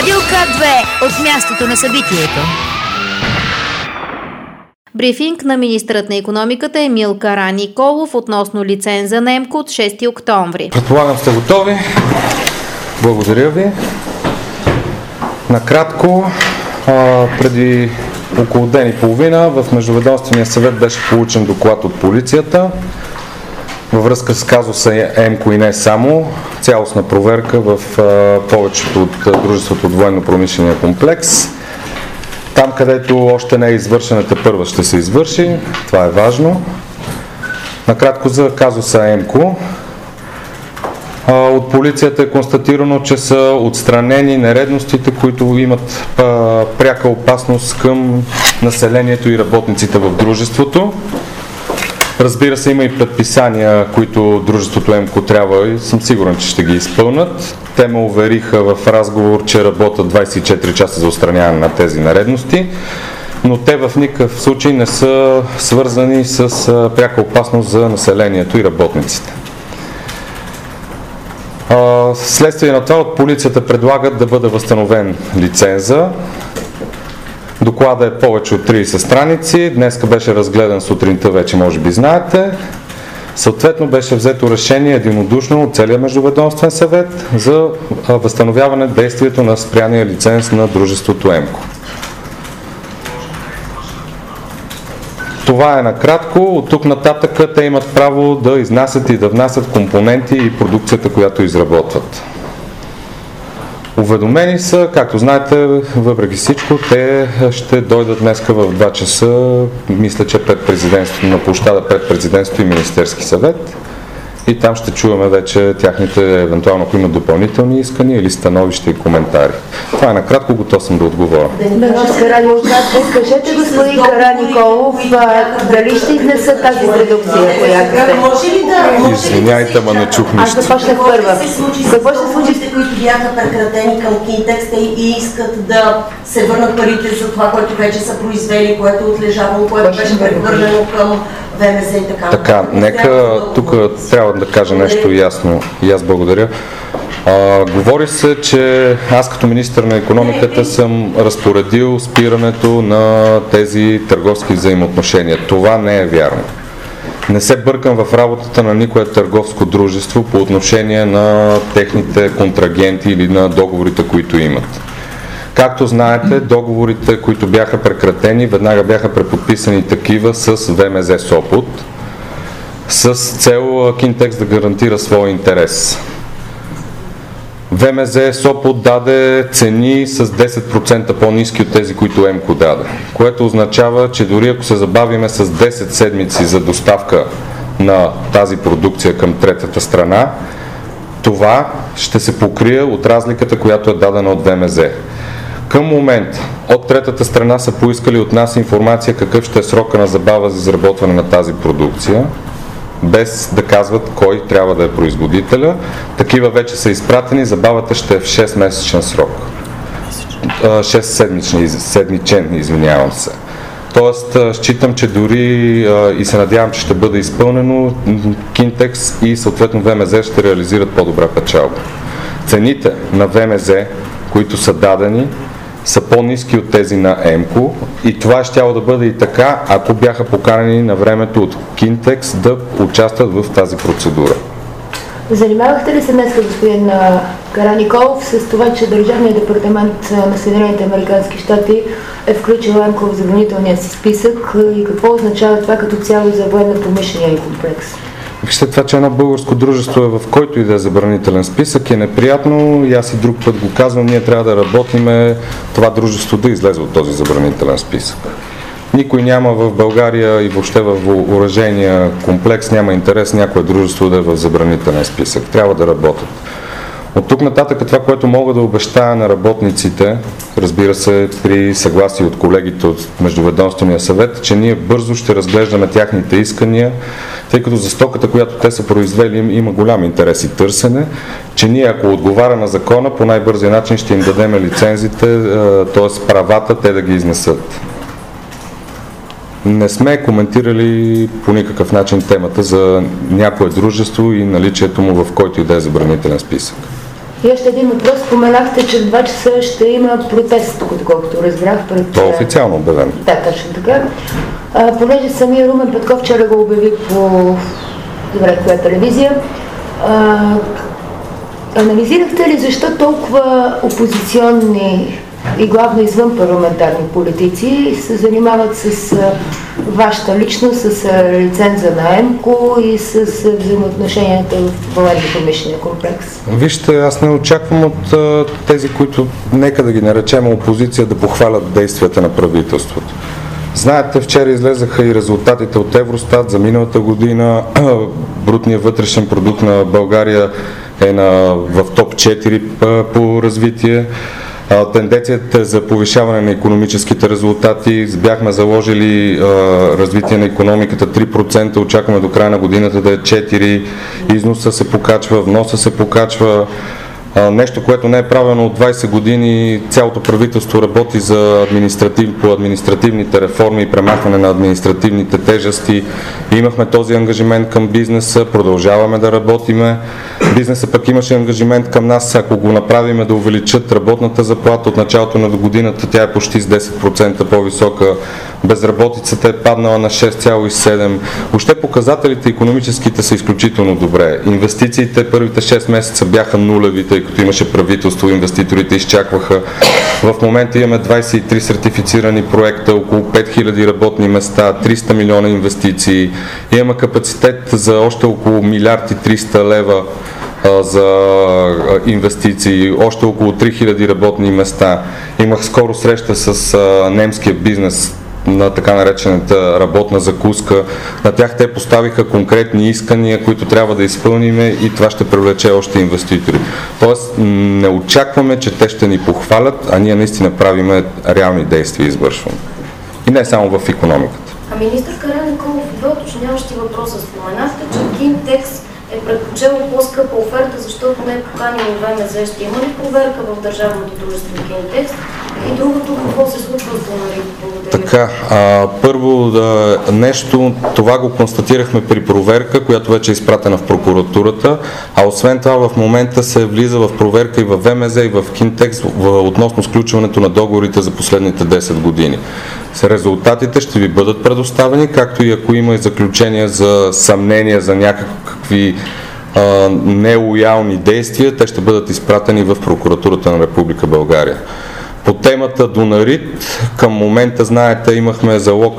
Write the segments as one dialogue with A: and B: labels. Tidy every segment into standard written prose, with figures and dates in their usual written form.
A: Радио К2 от мястото на събитието. Брифинг на министърът на икономиката Емил Караниколов относно лиценза на ЕМКО от 6 октомври.
B: Предполагам сте готови. Благодаря ви. Накратко, преди около ден и половина в Междуведомствения съвет беше получен доклад от полицията във връзка с казуса ЕМКО и не само, цялостна проверка в повечето от дружеството от военно-промишления комплекс. Там, където още не е извършената първа, ще се извърши. Това е важно. Накратко за казуса ЕМКО. От полицията е констатирано, че са отстранени нередностите, които имат пряка опасност към населението и работниците в дружеството. Разбира се, има и предписания, които дружеството ЕМКО трябва и съм сигурен, че ще ги изпълнят. Те ме увериха в разговор, че работят 24 часа за отстраняване на тези нередности, но те в никакъв случай не са свързани с пряка опасност за населението и работниците. Вследствие на това от полицията предлагат да бъде възстановен лиценза. Докладът е повече от 30 страници. Днеска беше разгледан сутринта, вече може би знаете. Съответно беше взето решение единодушно от целия Междуведомствен съвет за възстановяване действието на спряния лиценз на дружеството ЕМКО. Това е накратко. От тук нататък те имат право да изнасят и да внасят компоненти и продукцията, която изработват. Уведомени са, както знаете, въпреки всичко, те ще дойдат днеска в 2 часа, мисля, че пред президентството, на площада пред президентството и Министерски съвет. И там ще чуваме вече тяхните, евентуално ако имат допълнителни искания или становища и коментари. Това е накратко, готов съм да отговоря.
C: Кажете, господин Караниколов, дали ще изнесат тази продукция, която сте?
B: Извиняйте, ама не чух нищо.
C: Аз започнах първа.
D: Какво ще случи, които бяха прекратени към Кинтекс и искат да се върнат парите за това, което вече са произвели, което е отлежавало, което беше превърнено към ВМЗ и така.
B: Така, нека тук трябва да кажа нещо ясно и аз благодаря. Говори се, че аз като министър на икономиката съм разпоредил спирането на тези търговски взаимоотношения. Това не е вярно. Не се бъркам в работата на никое търговско дружество по отношение на техните контрагенти или на договорите, които имат. Както знаете, договорите, които бяха прекратени, веднага бяха преподписани такива с ВМЗ Сопот, с цел Кинтекс да гарантира своя интерес. ВМЗ Сопот даде цени с 10% по-ниски от тези, които ЕМКО даде, което означава, че дори ако се забавиме с 10 седмици за доставка на тази продукция към третата страна, това ще се покрие от разликата, която е дадена от ВМЗ. Към момент от третата страна са поискали от нас информация какъв ще е срока на забава за изработване на тази продукция, без да казват кой трябва да е производителя. Такива вече са изпратени, забавата ще е в 6-месечен срок. 6-седмичен, извинявам се. Тоест, считам, че дори и се надявам, че ще бъде изпълнено, Кинтекс и съответно ВМЗ ще реализират по-добра печалба. Цените на ВМЗ, които са дадени, са по-ниски от тези на ЕМКО и това щяло да бъде и така, ако бяха поканени на времето от Кинтекс да участват в тази процедура.
C: Занимавахте ли се днес, господин Караниколов, с това, че Държавният департамент на Съединените американски щати е включил ЕМКО в забранителния си списък и какво означава това като цяло за военно-промишления комплекс?
B: Вижте, това, че едно българско дружество е в който и да е забранителен списък е неприятно и аз и друг път го казвам, ние трябва да работиме това дружество да излезе от този забранителен списък. Никой няма в България и въобще в оръжейния комплекс няма интерес някое дружество да е в забранителен списък. Трябва да работят. От тук нататък това, което мога да обещая на работниците, разбира се, при съгласие от колегите от Междуведомствения съвет, че ние бързо ще разглеждаме тяхните искания, тъй като за стоката, която те са произвели, има голям интерес и търсене, че ние, ако отговаря на закона, по най-бързия начин ще им дадем лицензите, т.е. правата те да ги изнесат. Не сме коментирали по никакъв начин темата за някое дружество и наличието му в който и да е забранителен списък.
C: И още един въпрос. Споменахте, че в 2 часа ще има протест, доколкото разбрах.
B: Това е официално обявено.
C: Да, точно така. Понеже самия Румен Петков вчера го обяви по коя телевизия, анализирахте ли защо толкова опозиционни и главно извън парламентарни политици се занимават с вашата личност, с лиценза на ЕМКО и с взаимоотношенията в военно-промишления комплекс?
B: Вижте, аз не очаквам от тези, които, нека да ги наречем опозиция, да похвалят действията на правителството. Знаете, вчера излезаха и резултатите от Евростат за миналата година. Брутният вътрешен продукт на България е в топ 4 по развитие. Тенденцията за повишаване на икономическите резултати. Бяхме заложили развитие на икономиката 3%, очакваме до края на годината да е 4%. Износа се покачва, вноса се покачва. Нещо, което не е правено от 20 години, цялото правителство работи по административните реформи и премахване на административните тежести. Имахме този ангажимент към бизнеса, продължаваме да работиме. Бизнесът пък имаше ангажимент към нас, ако го направиме да увеличат работната заплата от началото на годината, тя е почти с 10% по-висока. Безработицата е паднала на 6,7%. Въобще показателите икономическите са изключително добре. Инвестициите първите 6 месеца бяха нулеви, тъй като имаше правителство, инвеститорите изчакваха. В момента имаме 23 сертифицирани проекта, около 5000 работни места, 300 милиона инвестиции. Имаме капацитет за още около 1 милиард и 300 лева за инвестиции, още около 3000 работни места. Имах скоро среща с немския бизнес на така наречената работна закуска. На тях те поставиха конкретни искания, които трябва да изпълниме и това ще привлече още инвеститори. Тоест не очакваме, че те ще ни похвалят, а ние наистина правиме реални действия и извършваме. И не само в икономиката.
E: Министър Караниколов, два уточняващи въпроса. Споменахте, че Кинтекс е предпочел по-скъпа оферта, защото не е поканил ВМЗ. Ще има ли проверка в държавното дружество Кинтекс? И другото, какво се случва с Донарит?
B: Така, първо нещо, това го констатирахме при проверка, която вече е изпратена в прокуратурата, а освен това в момента се влиза в проверка и в ВМЗ и в Кинтекс относно сключването на договорите за последните 10 години. Резултатите ще ви бъдат предоставени, както и ако има и заключения за съмнения за някакви нелоялни действия, те ще бъдат изпратени в прокуратурата на Република България. По темата Донарит, към момента, знаете, имахме залог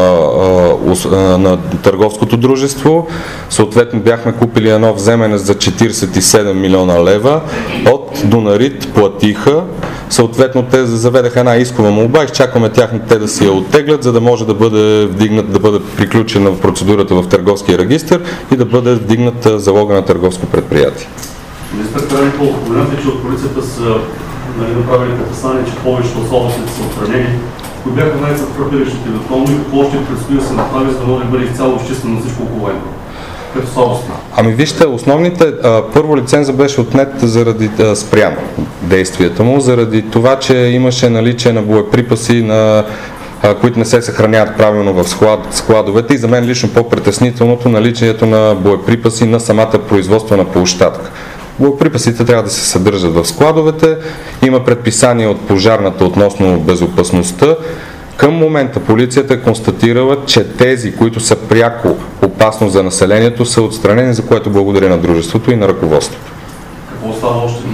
B: на търговското дружество. Съответно бяхме купили едно вземане за 47 милиона лева. От Донарит платиха. Съответно те заведаха една искова молба, изчакваме те да си я оттеглят, за да може да бъде вдигнат, да бъде приключена в процедурата в търговския регистр и да бъде вдигната залога на търговско предприятие.
F: Министър Караниколов, споменахте, че от полицията са направили предписание, че повечето от областите са отстранени. Кои бяха най-съвпръпилищите евентуално и какво ще предстои да се направи, за да може да бъде изцяло изчистено на всичко около него? Като слабости.
B: Ами вижте, основните, първо лиценза беше отнет заради спряно действията му, заради това, че имаше наличие на боеприпаси, които не се съхраняват правилно в складовете и за мен лично по-притеснителното наличието на боеприпаси на самата производствена площадка. Боеприпасите трябва да се съдържат в складовете, има предписание от пожарната относно безопасността. Към момента полицията е констатирала, че тези, които са пряко опасни за населението, са отстранени, за което благодаря на дружеството и на ръководството.
F: Какво става още?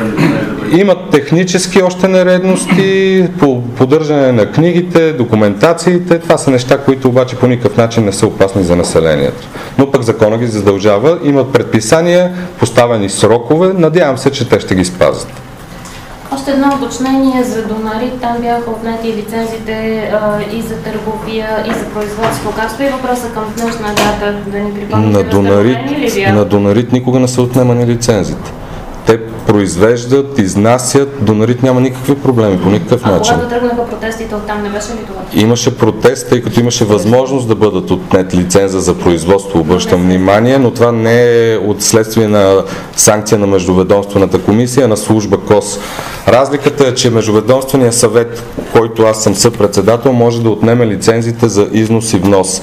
B: Имат технически още нередности по поддържане на книгите, документациите. Това са неща, които обаче по никакъв начин не са опасни за населението. Но пък закона ги задължава. Имат предписания, поставени срокове. Надявам се, че те ще ги спазят.
G: Още едно уточнение за Донарит. Там бяха отнети лицензите и за търговия, и за производство. Как стои въпроса към днешна дата? Да ни припомните,
B: на Донарит никога не са отнемани лицензите. Те произвеждат, изнасят, Донарит няма никакви проблеми по никакъв начин.
G: Когато тръгнаха протестите оттам, не беше ли това?
B: Имаше протест, тъй като имаше възможност да бъдат отнет лиценза за производство, обръщам внимание, но това не е от следствие на санкция на Междуведомствената комисия, на служба КОС. Разликата е, че Междуведомственият съвет, който аз съм съпредседател, може да отнеме лицензите за износ и внос.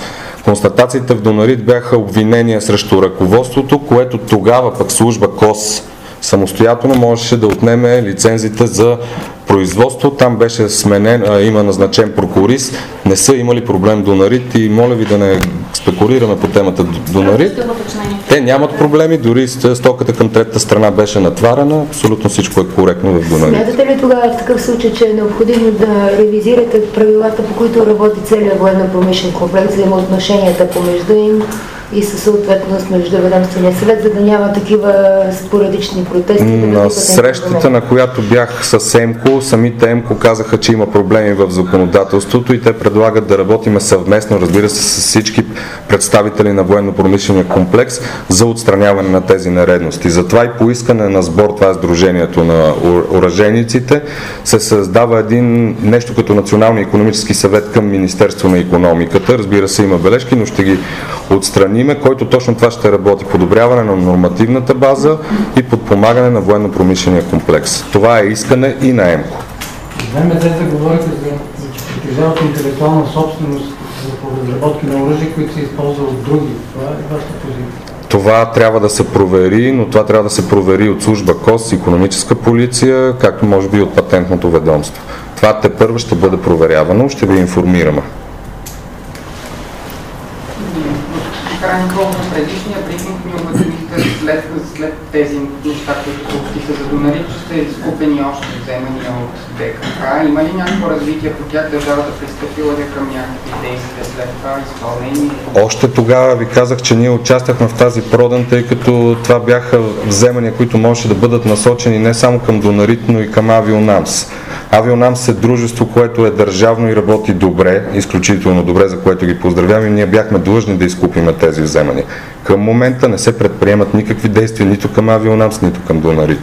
B: Констатациите в Донарит бяха обвинения срещу ръководството, което тогава пък служба КОС самостоятелно можеше да отнеме лицензите за производство. Там беше има назначен прокурист. Не са имали проблем Донарит и моля ви да не спекулираме по темата Донарит. Те нямат проблеми, дори стоката към третата страна беше натварена. Абсолютно всичко е коректно в Донарит.
C: Смятате ли тогава в такъв случай, че е необходимо да ревизирате правилата, по които работи целият военно-промишлен комплекс, взаимоотношенията помежду им и със съответно с Междуведомствения съвет, за да няма такива спорадични протести?
B: На срещата, на която бях с ЕМКО, самите ЕМКО казаха, че има проблеми в законодателството и те предлагат да работиме съвместно, разбира се, с всички представители на военно-промишления комплекс за отстраняване на тези нередности. Затова и по искане на СБОР, това е Сдружението на оръжейниците, се създава нещо като Националния икономически съвет към Министерство на икономиката. Разбира се, има бележки, но ще ги отстраниме, който точно това ще работи. Подобряване на нормативната база и подпомагане на военно-промишления комплекс. Това е искане и на ЕМКО.
H: ВМЗ да говорите за притежават интелектуална собственост за разработки на оръжие, които се използват от други. Това е вашата позиция?
B: Това трябва да се провери, но това трябва да се провери от служба КОС, икономическа полиция, както може би и от патентното ведомство. Това тепърва ще бъде проверявано, ще ви информираме.
I: Караникол, на предишния брифинг ми обяснихте след тези неща, които съобщиха за Донарит, че са изкупени още вземания от ДКК. Има ли някакво развитие по тях? Държавата пристъпила ли към някакви действия след това, изпълнение?
B: Още тогава ви казах, че ние участвахме в тази продан, тъй като това бяха вземания, които можеше да бъдат насочени не само към Донарит, но и към Авионамс. Авионамс е дружество, което е държавно и работи добре, изключително добре, за което ги поздравявам и ние бяхме длъжни да изкупим тези вземания. Към момента не се предприемат никакви действия нито към Авионамс, нито към Донарит.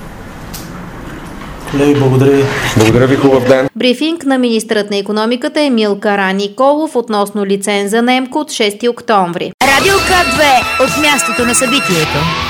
H: Колеги, благодаря ви.
B: Благодаря ви, хубав ден.
A: Брифинг на министърът на икономиката Емил Караниколов относно лиценза на ЕМКО от 6 октомври.
J: Радио К2 от мястото на събитието.